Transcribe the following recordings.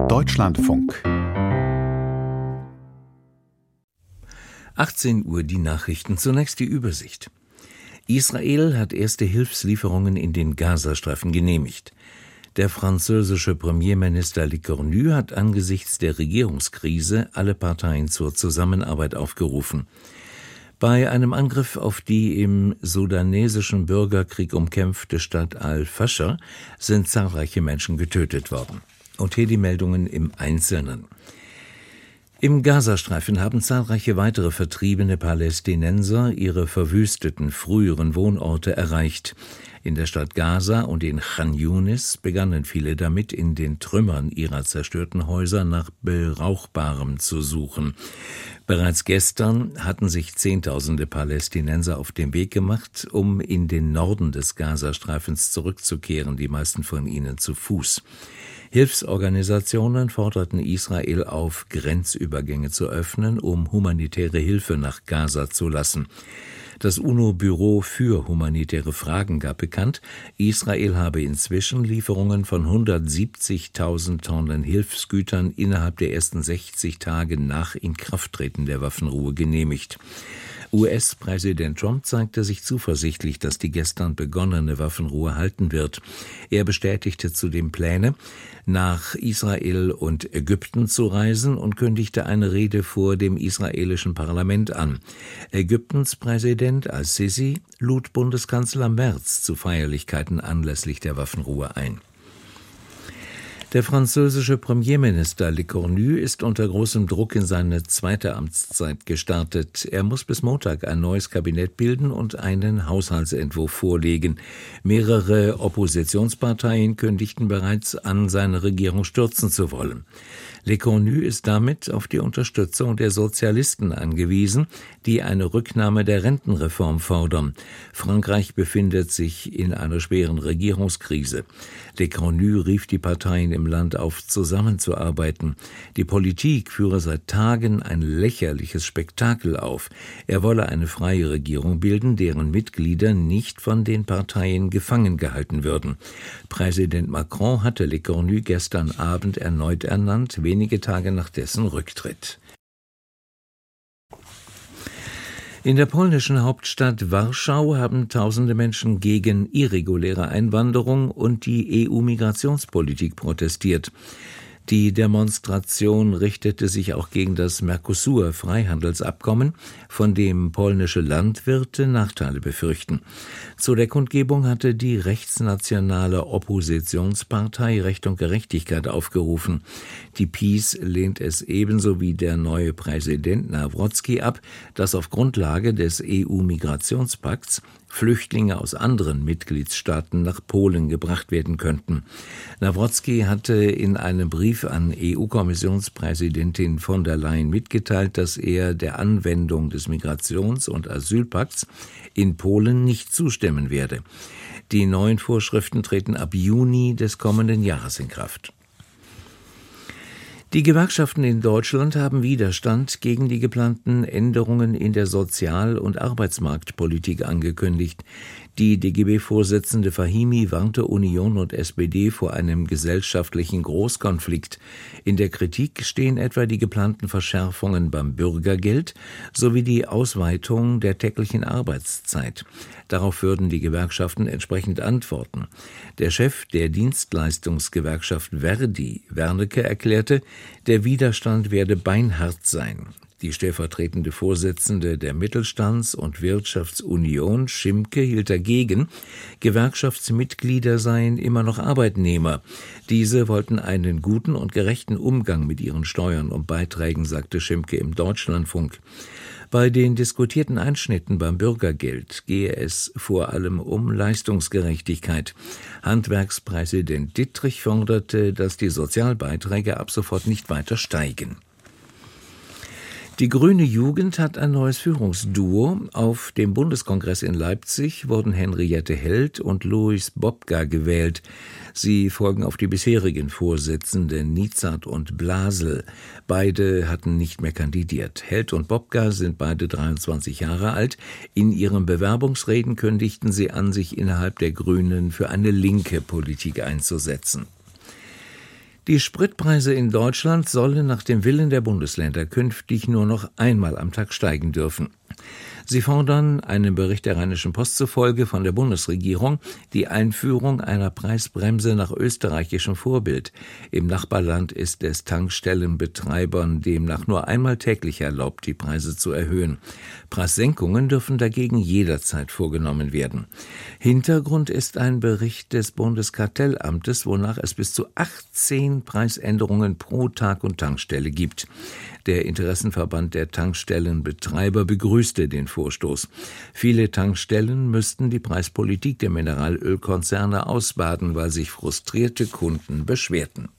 Deutschlandfunk. 18 Uhr die Nachrichten. Zunächst die Übersicht. Israel hat erste Hilfslieferungen in den Gazastreifen genehmigt. Der französische Premierminister Lecornu hat angesichts der Regierungskrise alle Parteien zur Zusammenarbeit aufgerufen. Bei einem Angriff auf die im sudanesischen Bürgerkrieg umkämpfte Stadt Al-Fascher sind zahlreiche Menschen getötet worden. Und hier die Meldungen im Einzelnen. Im Gazastreifen haben zahlreiche weitere vertriebene Palästinenser ihre verwüsteten früheren Wohnorte erreicht. In der Stadt Gaza und in Chan Yunis begannen viele damit, in den Trümmern ihrer zerstörten Häuser nach Berauchbarem zu suchen. Bereits gestern hatten sich Zehntausende Palästinenser auf den Weg gemacht, um in den Norden des Gazastreifens zurückzukehren, die meisten von ihnen zu Fuß. Hilfsorganisationen forderten Israel auf, Grenzübergänge zu öffnen, um humanitäre Hilfe nach Gaza zu lassen. Das UNO-Büro für humanitäre Fragen gab bekannt, Israel habe inzwischen Lieferungen von 170.000 Tonnen Hilfsgütern innerhalb der ersten 60 Tage nach Inkrafttreten der Waffenruhe genehmigt. US-Präsident Trump zeigte sich zuversichtlich, dass die gestern begonnene Waffenruhe halten wird. Er bestätigte zudem Pläne, nach Israel und Ägypten zu reisen und kündigte eine Rede vor dem israelischen Parlament an. Ägyptens Präsident al-Sisi lud Bundeskanzler Merz zu Feierlichkeiten anlässlich der Waffenruhe ein. Der französische Premierminister Lecornu ist unter großem Druck in seine zweite Amtszeit gestartet. Er muss bis Montag ein neues Kabinett bilden und einen Haushaltsentwurf vorlegen. Mehrere Oppositionsparteien kündigten bereits an, seine Regierung stürzen zu wollen. Lecornu ist damit auf die Unterstützung der Sozialisten angewiesen, die eine Rücknahme der Rentenreform fordern. Frankreich befindet sich in einer schweren Regierungskrise. Lecornu rief die Parteien im Land auf, zusammenzuarbeiten. Die Politik führe seit Tagen ein lächerliches Spektakel auf. Er wolle eine freie Regierung bilden, deren Mitglieder nicht von den Parteien gefangen gehalten würden. Präsident Macron hatte Lecornu gestern Abend erneut ernannt, wenige Tage nach dessen Rücktritt. In der polnischen Hauptstadt Warschau haben tausende Menschen gegen irreguläre Einwanderung und die EU-Migrationspolitik protestiert. Die Demonstration richtete sich auch gegen das Mercosur-Freihandelsabkommen, von dem polnische Landwirte Nachteile befürchten. Zu der Kundgebung hatte die rechtsnationale Oppositionspartei Recht und Gerechtigkeit aufgerufen. Die PiS lehnt es ebenso wie der neue Präsident Nawrocki ab, dass auf Grundlage des EU-Migrationspakts Flüchtlinge aus anderen Mitgliedstaaten nach Polen gebracht werden könnten. Nawrocki hatte in einem Brief an EU-Kommissionspräsidentin von der Leyen mitgeteilt, dass er der Anwendung des Migrations- und Asylpakts in Polen nicht zustimmen werde. Die neuen Vorschriften treten ab Juni des kommenden Jahres in Kraft. Die Gewerkschaften in Deutschland haben Widerstand gegen die geplanten Änderungen in der Sozial- und Arbeitsmarktpolitik angekündigt. Die DGB-Vorsitzende Fahimi warnte Union und SPD vor einem gesellschaftlichen Großkonflikt. In der Kritik stehen etwa die geplanten Verschärfungen beim Bürgergeld sowie die Ausweitung der täglichen Arbeitszeit. Darauf würden die Gewerkschaften entsprechend antworten. Der Chef der Dienstleistungsgewerkschaft Verdi, Wernicke, erklärte, der Widerstand werde beinhart sein. Die stellvertretende Vorsitzende der Mittelstands- und Wirtschaftsunion, Schimke, hielt dagegen, Gewerkschaftsmitglieder seien immer noch Arbeitnehmer. Diese wollten einen guten und gerechten Umgang mit ihren Steuern und Beiträgen, sagte Schimke im Deutschlandfunk. Bei den diskutierten Einschnitten beim Bürgergeld gehe es vor allem um Leistungsgerechtigkeit. Handwerkspräsident Dittrich forderte, dass die Sozialbeiträge ab sofort nicht weiter steigen. Die Grüne Jugend hat ein neues Führungsduo. Auf dem Bundeskongress in Leipzig wurden Henriette Held und Louis Bobka gewählt. Sie folgen auf die bisherigen Vorsitzenden Nitzat und Blasel. Beide hatten nicht mehr kandidiert. Held und Bobka sind beide 23 Jahre alt. In ihren Bewerbungsreden kündigten sie an, sich innerhalb der Grünen für eine linke Politik einzusetzen. Die Spritpreise in Deutschland sollen nach dem Willen der Bundesländer künftig nur noch einmal am Tag steigen dürfen. Sie fordern, einem Bericht der Rheinischen Post zufolge, von der Bundesregierung die Einführung einer Preisbremse nach österreichischem Vorbild. Im Nachbarland ist es Tankstellenbetreibern demnach nur einmal täglich erlaubt, die Preise zu erhöhen. Preissenkungen dürfen dagegen jederzeit vorgenommen werden. Hintergrund ist ein Bericht des Bundeskartellamtes, wonach es bis zu 18 Preisänderungen pro Tag und Tankstelle gibt. Der Interessenverband der Tankstellenbetreiber begrüßte den Vorstoß. Viele Tankstellen müssten die Preispolitik der Mineralölkonzerne ausbaden, weil sich frustrierte Kunden beschwerten.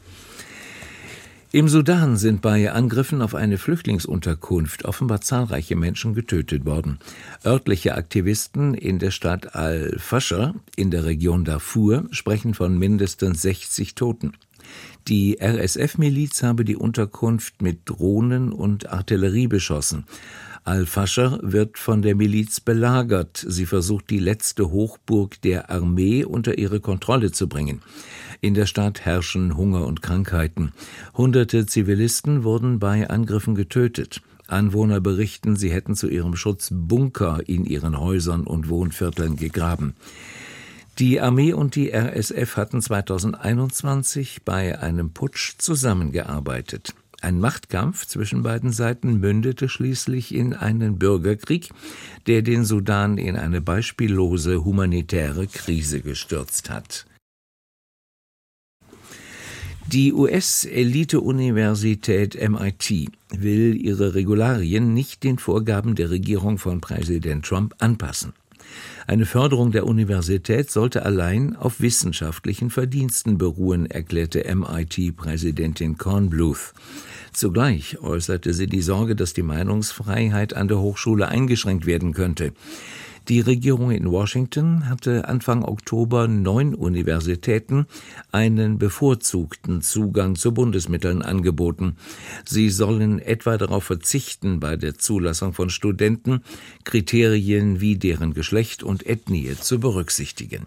Im Sudan sind bei Angriffen auf eine Flüchtlingsunterkunft offenbar zahlreiche Menschen getötet worden. Örtliche Aktivisten in der Stadt Al-Fasher in der Region Darfur sprechen von mindestens 60 Toten. Die RSF-Miliz habe die Unterkunft mit Drohnen und Artillerie beschossen. Al-Fasher wird von der Miliz belagert. Sie versucht, die letzte Hochburg der Armee unter ihre Kontrolle zu bringen. In der Stadt herrschen Hunger und Krankheiten. Hunderte Zivilisten wurden bei Angriffen getötet. Anwohner berichten, sie hätten zu ihrem Schutz Bunker in ihren Häusern und Wohnvierteln gegraben. Die Armee und die RSF hatten 2021 bei einem Putsch zusammengearbeitet. Ein Machtkampf zwischen beiden Seiten mündete schließlich in einen Bürgerkrieg, der den Sudan in eine beispiellose humanitäre Krise gestürzt hat. Die US-Elite-Universität MIT will ihre Regularien nicht den Vorgaben der Regierung von Präsident Trump anpassen. Eine Förderung der Universität sollte allein auf wissenschaftlichen Verdiensten beruhen, erklärte MIT-Präsidentin Kornbluth. Zugleich äußerte sie die Sorge, dass die Meinungsfreiheit an der Hochschule eingeschränkt werden könnte. Die Regierung in Washington hatte Anfang Oktober 9 Universitäten einen bevorzugten Zugang zu Bundesmitteln angeboten. Sie sollen etwa darauf verzichten, bei der Zulassung von Studenten Kriterien wie deren Geschlecht und Ethnie zu berücksichtigen.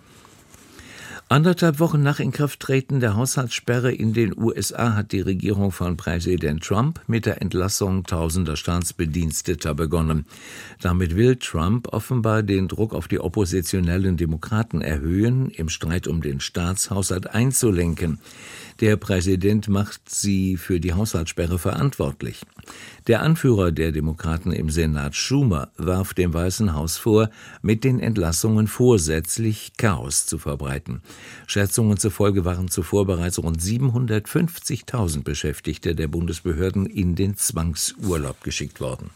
1,5 Wochen nach Inkrafttreten der Haushaltssperre in den USA hat die Regierung von Präsident Trump mit der Entlassung tausender Staatsbediensteter begonnen. Damit will Trump offenbar den Druck auf die oppositionellen Demokraten erhöhen, im Streit um den Staatshaushalt einzulenken. Der Präsident macht sie für die Haushaltssperre verantwortlich. Der Anführer der Demokraten im Senat, Schumer, warf dem Weißen Haus vor, mit den Entlassungen vorsätzlich Chaos zu verbreiten. Schätzungen zufolge waren zuvor bereits rund 750.000 Beschäftigte der Bundesbehörden in den Zwangsurlaub geschickt worden.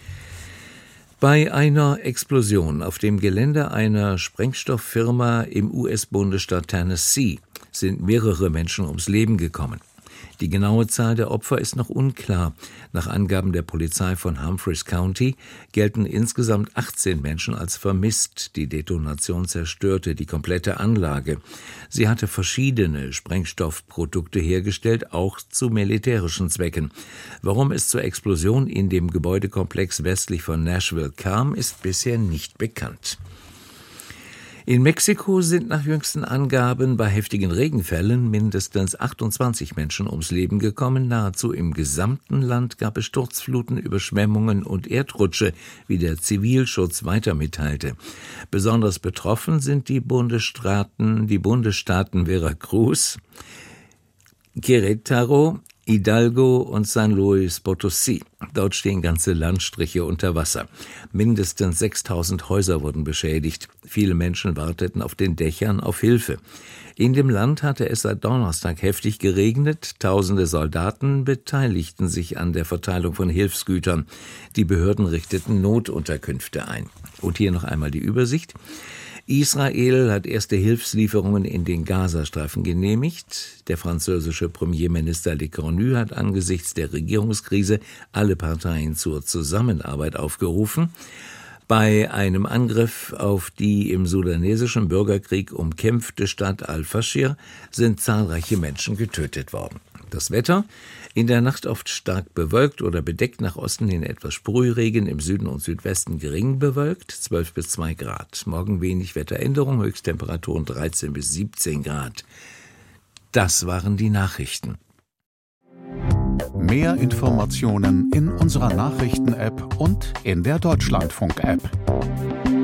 Bei einer Explosion auf dem Gelände einer Sprengstofffirma im US-Bundesstaat Tennessee sind mehrere Menschen ums Leben gekommen. Die genaue Zahl der Opfer ist noch unklar. Nach Angaben der Polizei von Humphreys County gelten insgesamt 18 Menschen als vermisst. Die Detonation zerstörte die komplette Anlage. Sie hatte verschiedene Sprengstoffprodukte hergestellt, auch zu militärischen Zwecken. Warum es zur Explosion in dem Gebäudekomplex westlich von Nashville kam, ist bisher nicht bekannt. In Mexiko sind nach jüngsten Angaben bei heftigen Regenfällen mindestens 28 Menschen ums Leben gekommen. Nahezu im gesamten Land gab es Sturzfluten, Überschwemmungen und Erdrutsche, wie der Zivilschutz weiter mitteilte. Besonders betroffen sind die Bundesstaaten Veracruz, Querétaro, Hidalgo und San Luis Potosí. Dort stehen ganze Landstriche unter Wasser. Mindestens 6.000 Häuser wurden beschädigt. Viele Menschen warteten auf den Dächern auf Hilfe. In dem Land hatte es seit Donnerstag heftig geregnet. Tausende Soldaten beteiligten sich an der Verteilung von Hilfsgütern. Die Behörden richteten Notunterkünfte ein. Und hier noch einmal die Übersicht. Israel hat erste Hilfslieferungen in den Gazastreifen genehmigt. Der französische Premierminister Le Cornu hat angesichts der Regierungskrise alle Parteien zur Zusammenarbeit aufgerufen. Bei einem Angriff auf die im sudanesischen Bürgerkrieg umkämpfte Stadt Al-Faschir sind zahlreiche Menschen getötet worden. Das Wetter: in der Nacht oft stark bewölkt oder bedeckt, nach Osten hin etwas Sprühregen, im Süden und Südwesten gering bewölkt, 12 bis 2 Grad. Morgen wenig Wetteränderung, Höchsttemperaturen 13 bis 17 Grad. Das waren die Nachrichten. Mehr Informationen in unserer Nachrichten-App und in der Deutschlandfunk-App.